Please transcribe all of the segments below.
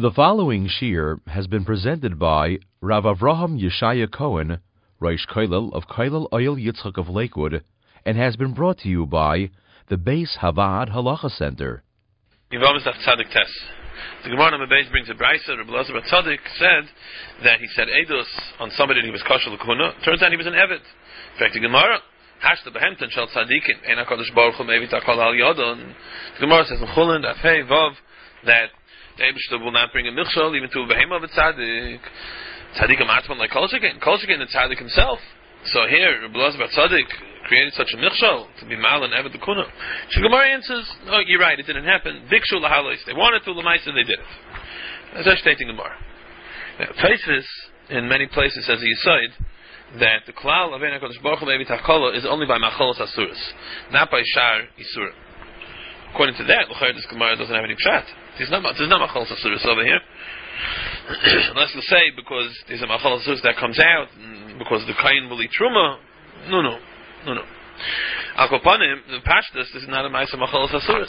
The following shir has been presented by Rav Avraham Yeshaya Cohen, Reish Kollel of Kollel Oil Yitzchak of Lakewood, and has been brought to you by the Beis Havad Halacha Center. The Gemara on the base brings a brisa. Rabbi Elazar bar Tzaddik said that he said edus on somebody that he was kosher l'kuna. Turns out he was an eved. In fact, the Gemara hashta behemten shel tzadikim ein hakadosh baruch hu maybe takol al yodon. The Gemara says in Chulin daf hey vav that the Eibishter will not bring a milchshol even to a behema of a tzadik. Tzadikim atman like kol shekein the tzadik himself. So here Rabbi Elazar bar Tzaddik created such a milchshol to be mal and eved l'kuna. So the Gemara answers, no, you're right, it didn't happen. Bikshu lahalois, they wanted to l'mais and they did it. As I'm stating Gemara. Now, Tosfos in many places says a yisoid that the klal of Ein HaKadosh Baruch Hu Be'evit HaKolah is only by macholos asuras, not by shar isura. According to that, l'chayr this Gemara doesn't have any pshat. There's not macholos asuras over here. Unless you say because there's a macholos asuras that comes out, because the kain will eat truma. No. Al Kopanim, the pashtus, this is not a ma'aseh macholos asuras.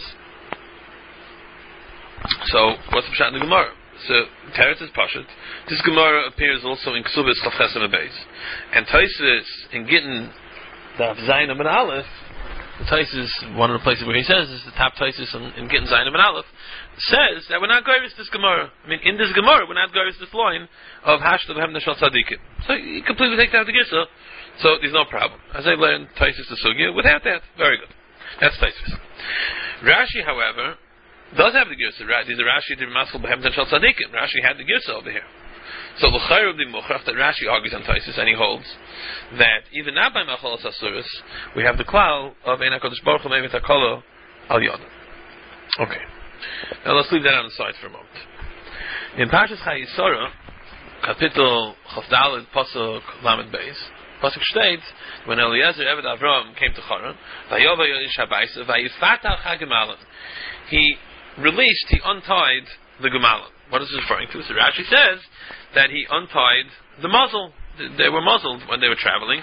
So, what's the pshat in the Gemara? So, Teretz is Pashat. This Gemara appears also in Ksubis Chav Chesem Beis. And Tosfos in Gittin, Daf Zayin and Aleph, Tosfos, one of the places where he says, is the top Tosfos in Gittin Zayin and Aleph, says that we're not going this Gemara. I mean, in this Gemara, we're not going this line of Hashtav Hem Neshal Tzadikim. So, you completely take that out the Gisa. So, there's no problem. As I learned Tosfos the Sugya, without that, very good. That's Tosfos. Rashi, however, does have the girsa, right? There's a Rashi to be maskal b'hem shel tzadikim. Rashi had the girsa over here. So l'chayr of the muchrach that Rashi argues on Tosfos, and he holds that even not by macholos asuras, we have the klal of Ein HaKadosh Baruch Hu Me'evit HaKolah al yodam. Okay. Now let's leave that on the side for a moment. In Parshas Chayei Sarah, Kapitel Chavdalid Pasuk Lamed Beis, Pasuk states when Eliezer Eved Avram came to Charan, Vayova Yodish Habayis Vayifatach HaGemalim. He untied the Gemalim. What is this referring to? So Rashi says that he untied the muzzle. They were muzzled when they were traveling.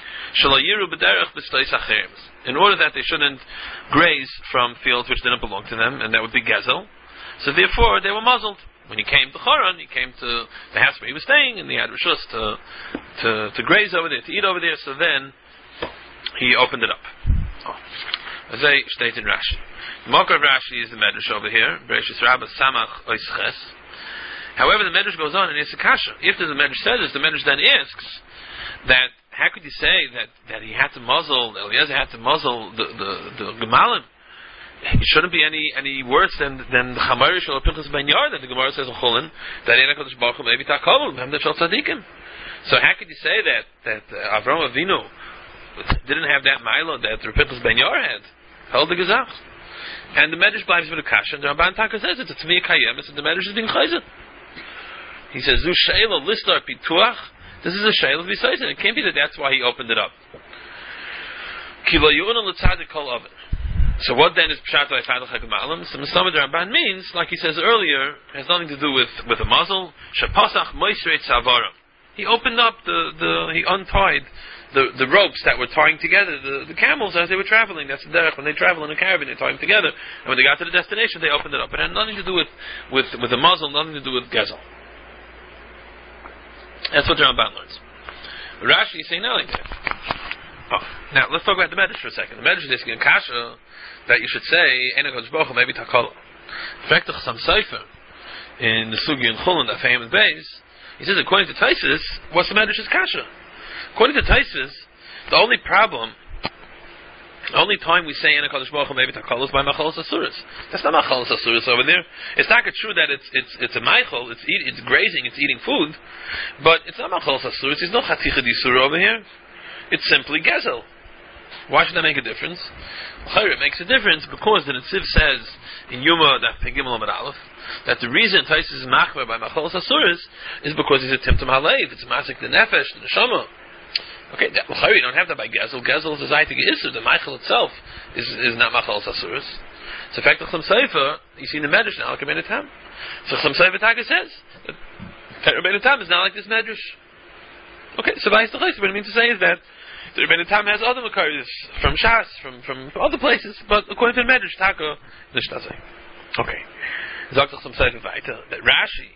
In order that they shouldn't graze from fields which didn't belong to them, and that would be Gezel. So therefore, they were muzzled. When he came to Charan, he came to the house where he was staying, and he had Rishus to graze over there, to eat over there, so then he opened it up. As I state in Rashi. The Makar of Rashi is the Medrash over here. Bereshis Rabbah Samach Oisches. However, the Medrash goes on and asks a kasha. If the Medrash says this, the Medrash then asks that how could you say that he had to muzzle, Eliezer had to muzzle the Gemalim? It shouldn't be any worse than the Chamarish or Pinchas Ben Yair that the Gemara says in Chulin that Ein HaKadosh Baruch Hu Me'evit HaKolah B'hem Shel Tzadikim. So how could you say that Avraham Avinu didn't have that Milo that Pinchas Ben Yair had? Held the Gezach. And the Medrash belies with the Kasha, and the Ramban Taka says it's a Tmiyah Kayemis, and the Medrash is being Chayzah. He says, Zu Sheila Listar Pituach, this is a Sheila besides it. It can't be that that's why he opened it up. Kilo Yuna L'Tzadik Kol Oven. So what then is Pshat Vayifadach HaGemalim? So Mistama the Ramban means, like he says earlier, has nothing to do with a muzzle. Shapasach Moisrei Tzavaram. He opened up he untied the ropes that were tying together the camels as they were traveling. That's the derech. When they travel in a caravan, they tie them together. And when they got to the destination, they opened it up. It had nothing to do with a muzzle, nothing to do with gezel. That's what the Ramban learns. Rashi is saying nothing like that. Now, let's talk about the Medrash for a second. The Medrash is asking kasha that you should say, Ein HaKadosh Baruch Hu Me'evit HaKolah. In fact, the Chassam Sofer, in the Sugi and Chulin, that famous base, he says, according to Tosfos, what's the Medrash's kasha? According to Tosfos, the only time we say Ein HaKadosh Baruch Hu Me'evit HaKolah is by macholos asuras. That's not macholos asuras over there. It's not true that it's a meichel, it's grazing, it's eating food, but it's not macholos asuras. There's no chaticha d'isura over here. It's simply gezel. Why should that make a difference? It makes a difference because the Netziv says in Yuma Daf Pegimel Amud Aleph that the reason Tosfos is machmer by macholos asuras is because he's a timtum halev. It's a masik the nefesh, the neshama. Okay, you don't have that by Gezel. Gezel is a Zaytig Isser. The Michael itself is not Machalos Asuras. So, in fact, the Chassam Sofer, you see in the Medrash now, like Rebbeinu Tam. So, Chassam Sofer Taka says that Rebbeinu Tam is not like this Medrash. Okay, so, what I mean to say is that the Rebbeinu Tam has other Makaris from Shas, from other places, but according to the Medrash, Taka, Nishtazai. Okay. Sagt Chassam Sofer weiter that Rashi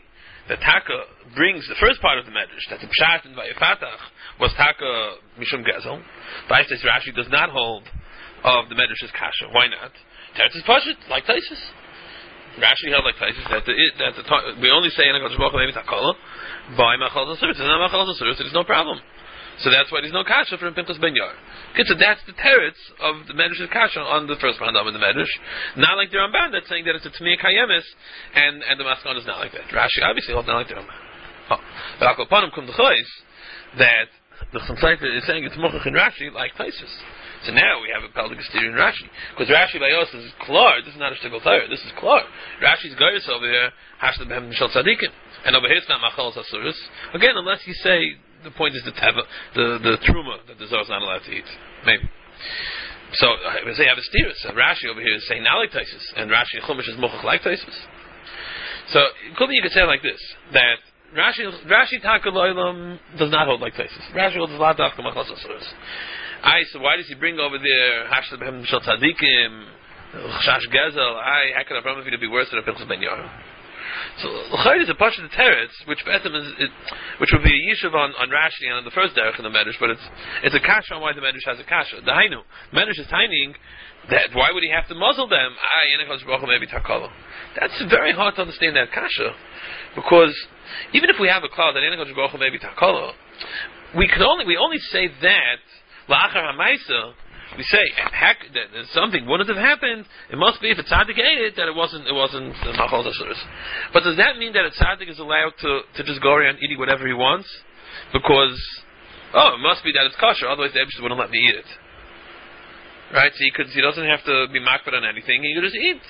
that Taka brings the first part of the Medrash, that the Pshat in Vayifatach was Taka Mishum Gezel. Tais Rashi does not hold of the Medrash's Kasha. Why not? Teretz is Pashut, like Taisus. Rashi held like Taisus that we only say in a Kodesh Baruch Hu maybe Takala by Machal Zasuris. It's not Machal Zasuris, there's no problem. So that's why there's no Kasha for Pinchas Ben Yair. Okay, so that's the teretz of the Medrash's Kasha on the first Pandam in the Medrash. Not like the Ramban that's saying that it's a Tmei Kayemis, and the Maskon is not like that. Rashi obviously holds not like the Ramban. But Akol Panim Kum D'Chois, that the Chaim is saying it's Mochach in Rashi like Taisus. So now we have a Peldig Estiri in Rashi. Because Rashi by Yos is Klar, this is not a Shtigol Torah, this is Klar. Rashi's Gaius over here, Hashla Behem Mishal Tzadikim. And over here it's not Machal Zasuris. Again, unless you say the point is the teva, the truma that the Zohar is not allowed to eat. Maybe. So they have a steerus. Rashi over here is saying now like Taisus, and Rashi and Chumash is mochach like Taisus. So you could say it like this: that Rashi Taka Loilam does not hold like Taisus. Rashi holds la dafka machal zasuris. So why does he bring over there Hashla Behem Mishal Tzadikim, Chash Gezel? How could Avraham Avinu be worse than a Pinchas Ben Yair? So L'chayr is a part of the teretz, which would be a yishuv on Rashi and on the first derech in the Medrash, but it's a kasha on why the Medrash has a kasha. The Hainu Medrash is tinying that why would he have to muzzle them? Maybe takala. That's very hard to understand that kasha, because even if we have a cloud that maybe takala, we only say that la'achar hamaisa. We say that something wouldn't have happened. It must be if a tzaddik ate it that it wasn't machal zasuris. But does that mean that a tzaddik is allowed to just go around eating whatever he wants? Because it must be that it's kosher. Otherwise, the Eibishter wouldn't let me eat it. Right? So he doesn't have to be makbid on anything. He could just eat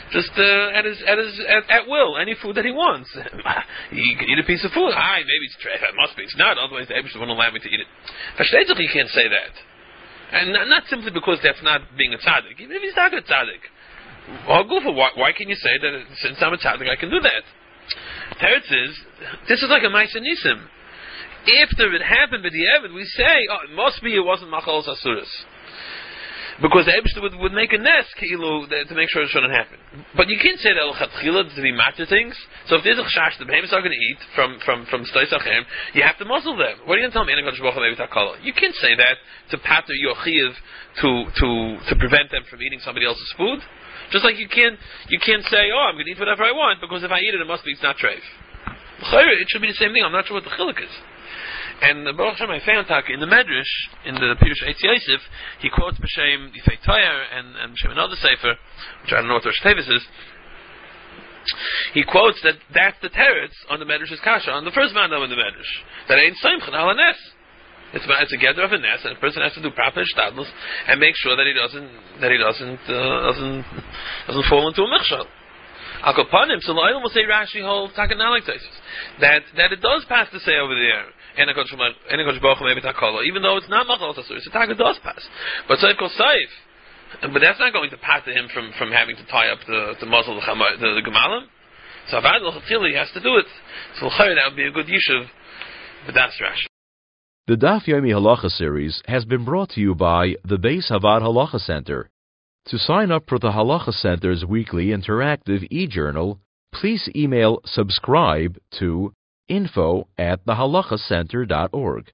at will any food that he wants. He could eat a piece of food. Maybe it's treif. It must be. It's not. Otherwise, the Eibishter wouldn't allow me to eat it. Versteht you can't say that. And not simply because that's not being a tzaddik. Even if he's not a tzaddik. Why can you say that since I'm a tzaddik I can do that? Teretz is, this is like a Ma'aseh Nisim. After it happened with the Eved, we say, it must be it wasn't Machal Zasuris. Because the Eibishter would make a nest to make sure it shouldn't happen. But you can't say that l'chatchila to be matter things. So if there's a chash the behemoths are going to eat from Stois Achem, you have to muzzle them. What are you going to tell me? You can't say that to pater your chiv to prevent them from eating somebody else's food. Just like you can't say, I'm going to eat whatever I want because if I eat it, it must be it's not treif. It should be the same thing. I'm not sure what the chiluk is. And the Baruch Hashem I found in the Medrash, in the Pirush Eitz Yosef, he quotes B'Shem Yifei Toyer and B'Shem another sefer, which I don't know what Rosh Tevis is. He quotes that's the teretz on the Medrash's kasha on the first mandam in the Medrash, that ain't Simchan al Nes. It's a gather of a nes, and a person has to do proper shtadlus and make sure that he doesn't fall into a mechshal. Akopanim, so L'olam will say Rashi holds takanalik that it does pass to say over there. Even though it's not machal tasur, it's a taka does pass. But Saif Kol Saif, but that's not going to pass to him from having to tie up the muzzle the gemalim. So Avad l'chatchila he has to do it. So that would be a good yishuv. But that's Rashi. The Daf Yomi Halacha series has been brought to you by the Beis Havad Halacha Center. To sign up for the Halacha Center's weekly interactive e-journal, please email subscribe to info@thehalachacenter.org.